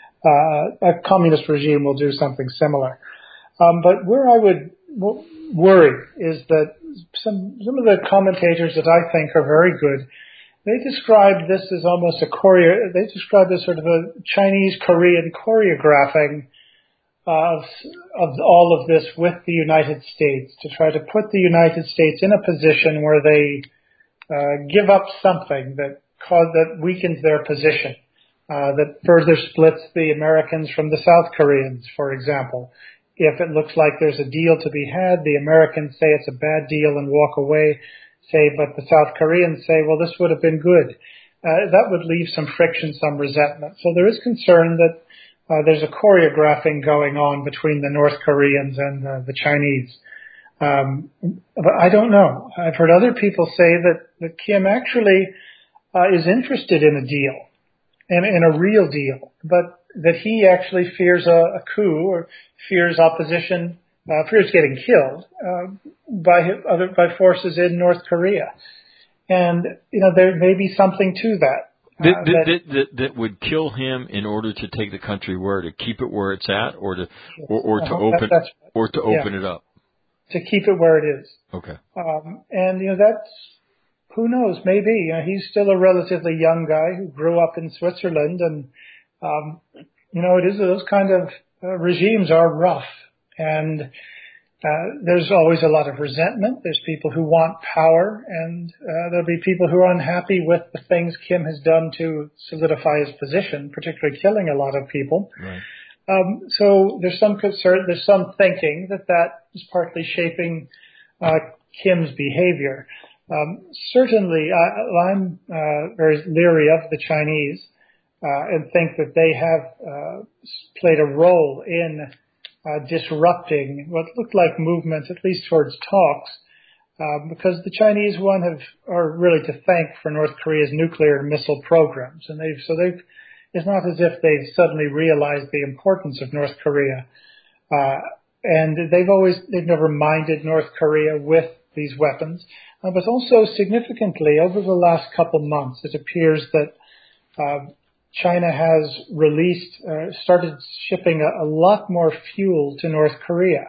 Uh, a communist regime will do something similar. Um, but where I would w- worry is that some, some of the commentators that I think are very good, they describe this as almost a choreo, they describe this sort of a Chinese-Korean choreographing of, of all of this with the United States, to try to put the United States in a position where they uh, give up something that cause, that weakens their position, uh, that further splits the Americans from the South Koreans, for example. If it looks like there's a deal to be had, the Americans say it's a bad deal and walk away, say, but the South Koreans say, well, this would have been good. Uh, that would leave some friction, some resentment. So there is concern that uh, there's a choreographing going on between the North Koreans and uh, the Chinese. Um, but I don't know. I've heard other people say that, that Kim actually uh, is interested in a deal, and in a real deal, but that he actually fears a, a coup or fears opposition, uh, fears getting killed uh, by other by forces in North Korea. And, you know, there may be something to that. Uh, that, that, that, that, that, that would kill him in order to take the country where, to keep it where it's at, or to or, or to uh, open that, or to open yeah, it up. To keep it where it is. Okay. Um, and, you know, that's, who knows, maybe. You know, he's still a relatively young guy who grew up in Switzerland, and, um, you know, it is, those kind of uh, regimes are rough. And Uh, there's always a lot of resentment. There's people who want power, and uh, there'll be people who are unhappy with the things Kim has done to solidify his position, particularly killing a lot of people. Right. Um, so there's some concern, there's some thinking that that is partly shaping uh, Kim's behavior. Um, certainly, I, I'm uh, very leery of the Chinese uh, and think that they have uh, played a role in Uh, disrupting what looked like movements, at least towards talks, uh, because the Chinese one have are really to thank for North Korea's nuclear and missile programs, and they've so they've it's not as if they've suddenly realized the importance of North Korea, uh, and they've always they've never minded North Korea with these weapons, uh, but also significantly over the last couple months, it appears that Uh, China has released, uh, started shipping a, a lot more fuel to North Korea,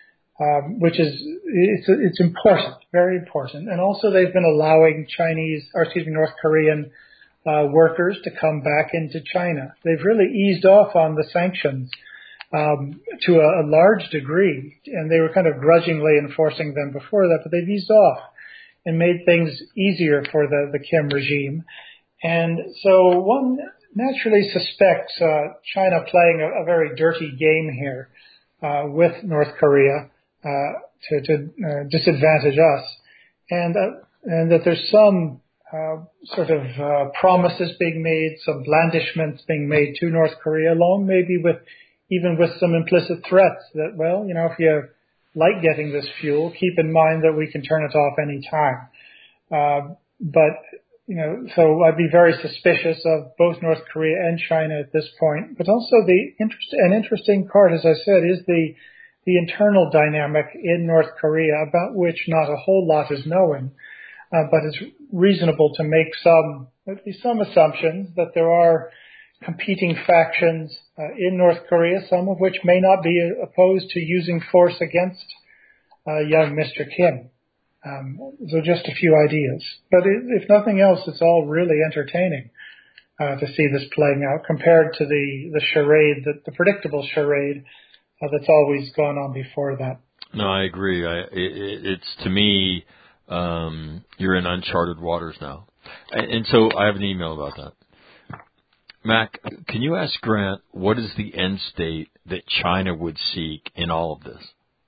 um, which is it's it's important, very important. And also, they've been allowing Chinese, or excuse me, North Korean uh, workers to come back into China. They've really eased off on the sanctions um, to a, a large degree, and they were kind of grudgingly enforcing them before that, but they've eased off and made things easier for the the Kim regime. And so one naturally suspects uh, China playing a, a very dirty game here uh, with North Korea uh, to, to uh, disadvantage us, and uh, and that there's some uh, sort of uh, promises being made, some blandishments being made to North Korea, along maybe with even with some implicit threats that, well, you know, if you like getting this fuel, keep in mind that we can turn it off any time. Uh, but You know, so I'd be very suspicious of both North Korea and China at this point. But also the interest, an interesting part, as I said, is the the internal dynamic in North Korea, about which not a whole lot is known. Uh, but it's reasonable to make some, at least some assumptions that there are competing factions uh, in North Korea, some of which may not be opposed to using force against uh, young Mister Kim. Um, so just a few ideas. But it, if nothing else, it's all really entertaining uh, to see this playing out compared to the, the charade, the, the predictable charade uh, that's always gone on before that. No, I agree. I, it, it's, to me, um, you're in uncharted waters now. And, and so I have an email about that. Mac, can you ask Grant what is the end state that China would seek in all of this?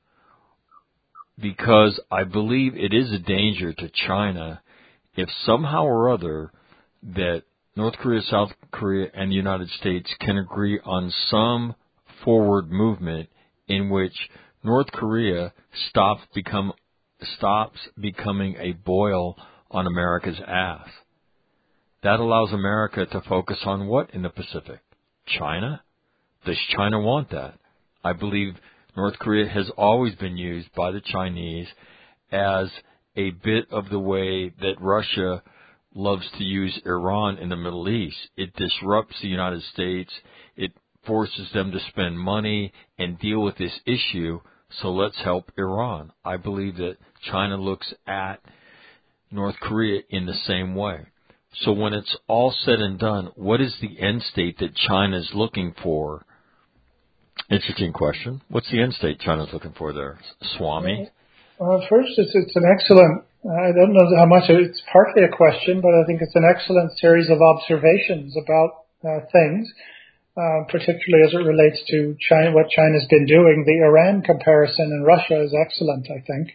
Because I believe it is a danger to China if somehow or other that North Korea, South Korea, and the United States can agree on some forward movement in which North Korea stops become stops becoming a boil on America's ass. That allows America to focus on what in the Pacific? China? Does China want that? I believe North Korea has always been used by the Chinese as a bit of the way that Russia loves to use Iran in the Middle East. It disrupts the United States. It forces them to spend money and deal with this issue, so let's help Iran. I believe that China looks at North Korea in the same way. So when it's all said and done, what is the end state that China is looking for Interesting question. What's the end state China's looking for there? Swami? Well, first, it's, it's an excellent, I don't know how much, it's partly a question, but I think it's an excellent series of observations about uh, things, uh, particularly as it relates to China, what China's been doing. The Iran comparison in Russia is excellent, I think.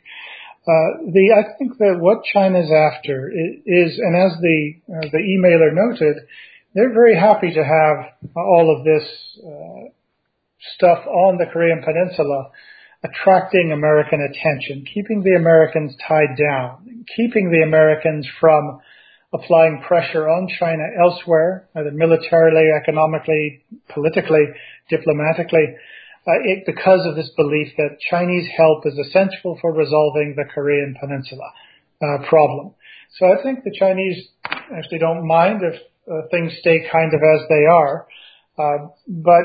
Uh, the I think that what China's after is, and as the uh, the emailer noted, they're very happy to have all of this uh, stuff on the Korean Peninsula attracting American attention, keeping the Americans tied down, keeping the Americans from applying pressure on China elsewhere, either militarily, economically, politically, diplomatically, uh, it, because of this belief that Chinese help is essential for resolving the Korean Peninsula uh, problem. So I think the Chinese actually don't mind if uh, things stay kind of as they are, uh, but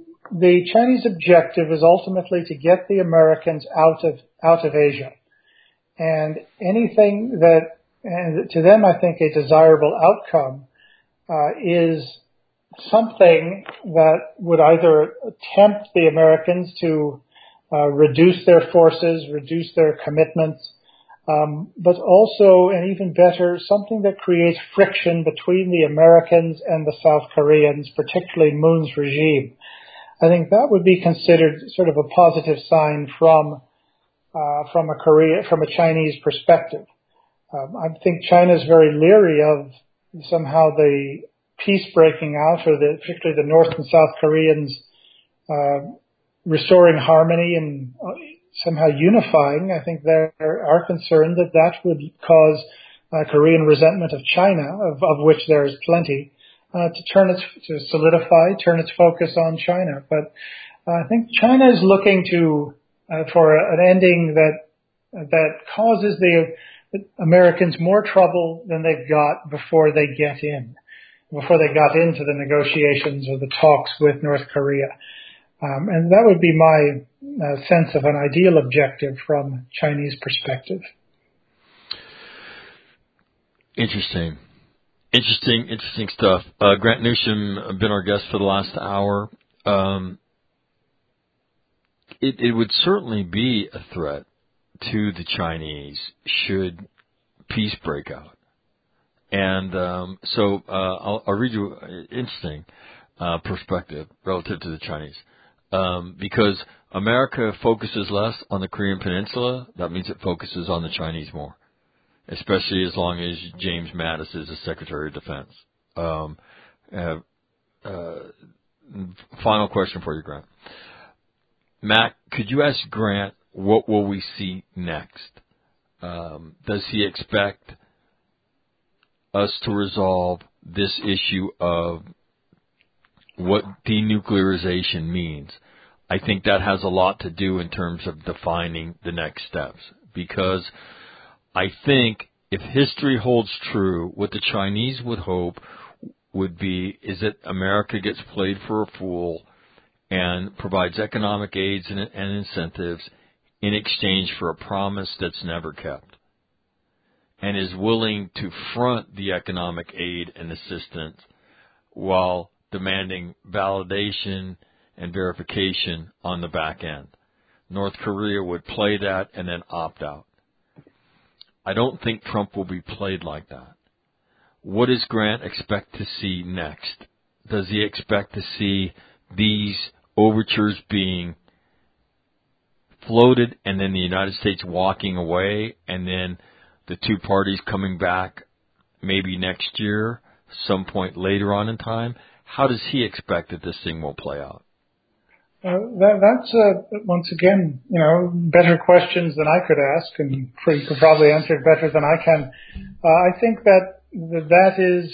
the Chinese objective is ultimately to get the Americans out of out of Asia, and anything that, and to them, I think a desirable outcome uh, is something that would either tempt the Americans to uh, reduce their forces, reduce their commitments, um, but also, and even better, something that creates friction between the Americans and the South Koreans, particularly Moon's regime. I think that would be considered sort of a positive sign from uh, from a Korea from a Chinese perspective. Um, I think China is very leery of somehow the peace breaking out, or the, particularly the North and South Koreans uh, restoring harmony and uh, somehow unifying. I think they are concerned that that would cause uh, Korean resentment of China, of, of which there is plenty. Uh, to turn its, to solidify, turn its focus on China. But uh, I think China is looking to, uh, for an ending that, that causes the Americans more trouble than they've got before they get in, before they got into the negotiations or the talks with North Korea. Um, and that would be my uh, sense of an ideal objective from Chinese perspective. Interesting. Interesting, interesting stuff. Uh, Grant Newsham, been our guest for the last hour. Um, it, it would certainly be a threat to the Chinese should peace break out. And um, so uh, I'll, I'll read you an interesting uh, perspective relative to the Chinese. Um, because America focuses less on the Korean Peninsula, that means it focuses on the Chinese more. Especially as long as James Mattis is the Secretary of Defense. Um, uh, uh, final question for you, Grant. Matt, could you ask Grant what will we see next? Um, does he expect us to resolve this issue of what denuclearization means? I think that has a lot to do in terms of defining the next steps, because I think if history holds true, what the Chinese would hope would be is that America gets played for a fool and provides economic aids and, and incentives in exchange for a promise that's never kept, and is willing to front the economic aid and assistance while demanding validation and verification on the back end. North Korea would play that and then opt out. I don't think Trump will be played like that. What does Grant expect to see next? Does he expect to see these overtures being floated and then the United States walking away and then the two parties coming back maybe next year, some point later on in time? How does he expect that this thing will play out? Uh, that, that's, uh, once again, you know, better questions than I could ask, and you could probably answer it better than I can. Uh, I think that that is,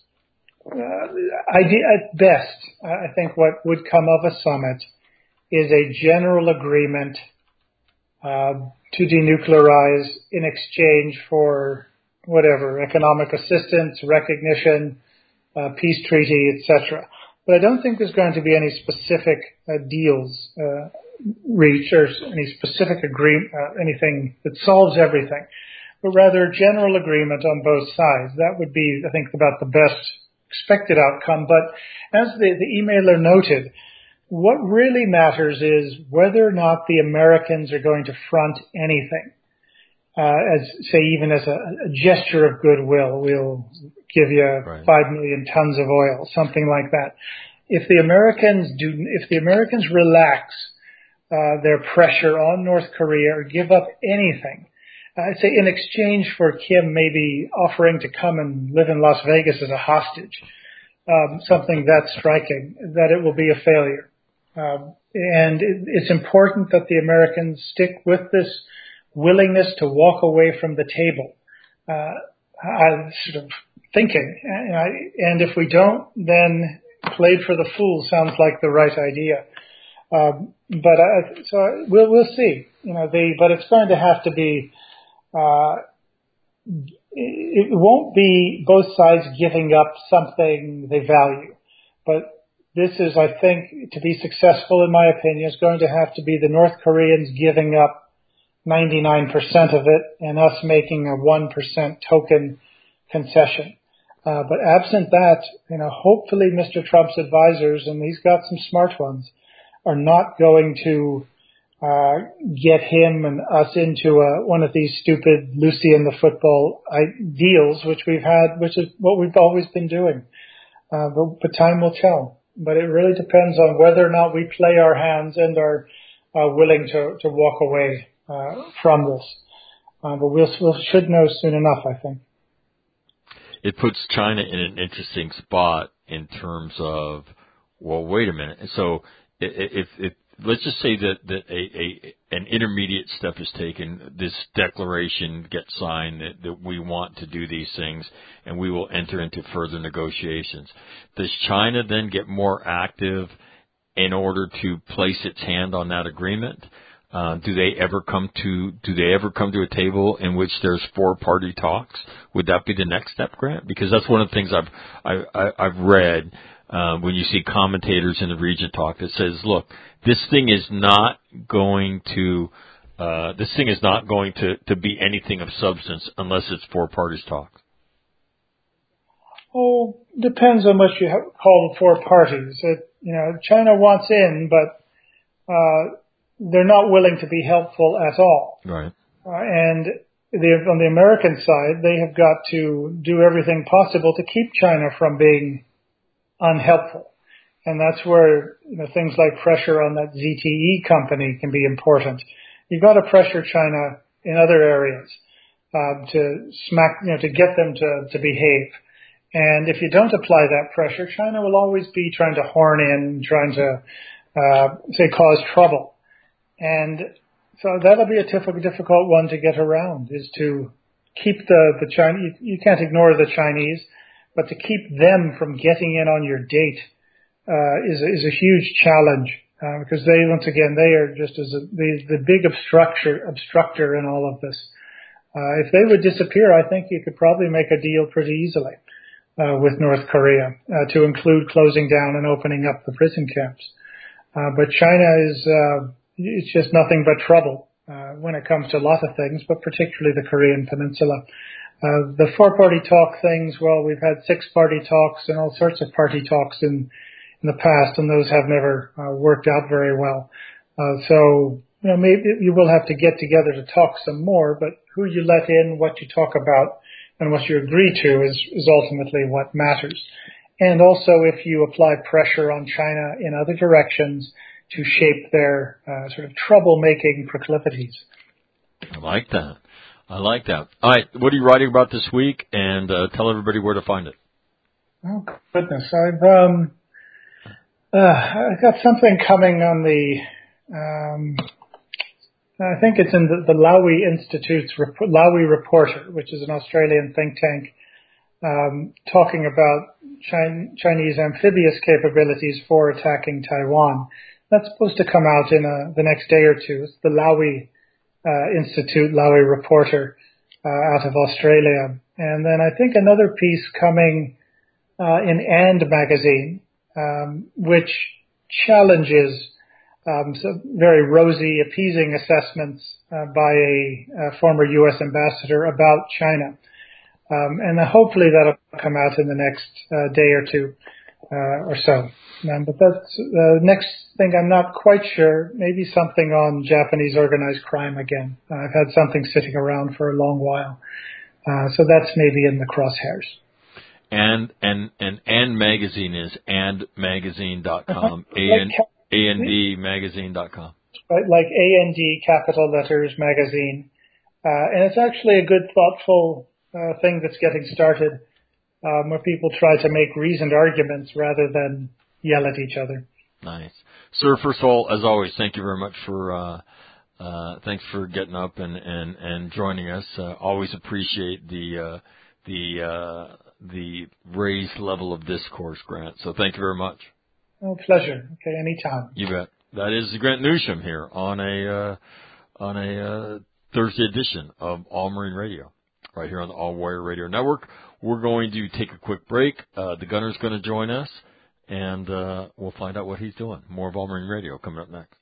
uh, idea, at best, I think what would come of a summit is a general agreement uh, to denuclearize in exchange for whatever, economic assistance, recognition, uh, peace treaty, et cetera. But I don't think there's going to be any specific uh, deals uh, reached or any specific agreement, uh, anything that solves everything, but rather general agreement on both sides. That would be, I think, about the best expected outcome. But as the, the emailer noted, what really matters is whether or not the Americans are going to front anything. Uh, as, say, even as a, a gesture of goodwill, we'll give you right. five million tons of oil, something like that. If the Americans do, if the Americans relax uh, their pressure on North Korea or give up anything, I'd say in exchange for Kim maybe offering to come and live in Las Vegas as a hostage, um, something that striking, that it will be a failure. Um, and it, it's important that the Americans stick with this willingness to walk away from the table. Uh, I'm sort of thinking, and, I, and if we don't, then played for the fool sounds like the right idea. Um, but I, so we'll we'll see. You know, the but it's going to have to be. Uh, it, it won't be both sides giving up something they value, but this is, I think, to be successful, in my opinion, is going to have to be the North Koreans giving up ninety-nine percent of it and us making a one percent token concession. Uh, but absent that, you know, hopefully Mister Trump's advisors, and he's got some smart ones, are not going to uh, get him and us into a, one of these stupid Lucy in the football deals, which we've had, which is what we've always been doing. Uh, but, but time will tell. But it really depends on whether or not we play our hands and are uh, willing to, to walk away uh, from this. Uh, but we'll, we'll should know soon enough, I think. It puts China in an interesting spot in terms of, well, wait a minute. So if, if let's just say that, that a, a an intermediate step is taken, this declaration gets signed that, that we want to do these things, and we will enter into further negotiations. Does China then get more active in order to place its hand on that agreement? Uh, do they ever come to do they ever come to a table in which there's four party talks? Would that be the next step, Grant? Because that's one of the things I've I, I, I've read uh, when you see commentators in the region talk that says, look, this thing is not going to uh, this thing is not going to, to be anything of substance unless it's four parties talk. Oh, depends on what you have, call the four parties. It, you know, China wants in, but uh, they're not willing to be helpful at all. Right. Uh, and the, on the American side, they have got to do everything possible to keep China from being unhelpful. And that's where, you know, things like pressure on that Z T E company can be important. You've got to pressure China in other areas uh, to smack, you know, to get them to, to behave. And if you don't apply that pressure, China will always be trying to horn in, trying to, uh, say, cause trouble. And so that'll be a difficult, difficult one to get around, is to keep the, the Chinese, you can't ignore the Chinese, but to keep them from getting in on your date, uh, is, is a huge challenge, uh, because they, once again, they are just as a, the, the big obstructor, obstructor in all of this. Uh, if they would disappear, I think you could probably make a deal pretty easily, uh, with North Korea, uh, to include closing down and opening up the prison camps. Uh, but China is, uh, it's just nothing but trouble uh, when it comes to a lot of things, but particularly the Korean Peninsula. Uh, the four-party talk things, well, we've had six-party talks and all sorts of party talks in, in the past, and those have never uh, worked out very well. Uh, so, you know, maybe you will have to get together to talk some more, but who you let in, what you talk about, and what you agree to is, is ultimately what matters. And also, if you apply pressure on China in other directions to shape their uh, sort of troublemaking proclivities. I like that. I like that. All right, what are you writing about this week? And uh, tell everybody where to find it. Oh goodness, I've um, uh, I've got something coming on the. Um, I think it's in the, the Lowy Institute's Lowy Reporter, which is an Australian think tank, um, talking about Chin- Chinese amphibious capabilities for attacking Taiwan. That's supposed to come out in a, the next day or two. It's the Lowy uh, Institute, Lowy Reporter, uh, out of Australia. And then I think another piece coming uh, in And magazine, um, which challenges um, some very rosy, appeasing assessments uh, by a, a former U S ambassador about China. Um, and hopefully that'll come out in the next uh, day or two. uh, or so. Um, but that's the uh, next thing. I'm not quite sure. Maybe something on Japanese organized crime again. Uh, I've had something sitting around for a long while, uh, so that's maybe in the crosshairs. And and and and magazine is and magazine dot com. Uh-huh. A N A N D magazine dot com. Right, like A N D capital letters magazine, uh, and it's actually a good, thoughtful uh, thing that's getting started, um, where people try to make reasoned arguments rather than yell at each other. Nice, sir. First of all, as always, thank you very much for uh, uh, thanks for getting up and and and joining us. Uh, always appreciate the uh, the uh, the raised level of discourse, Grant. So thank you very much. Oh, pleasure. Okay, anytime. You bet. That is Grant Newsham here on a uh, on a uh, Thursday edition of All Marine Radio, right here on the All Warrior Radio Network. We're going to take a quick break. Uh, the Gunner's going to join us, and uh, we'll find out what he's doing. More of All Marine Radio coming up next.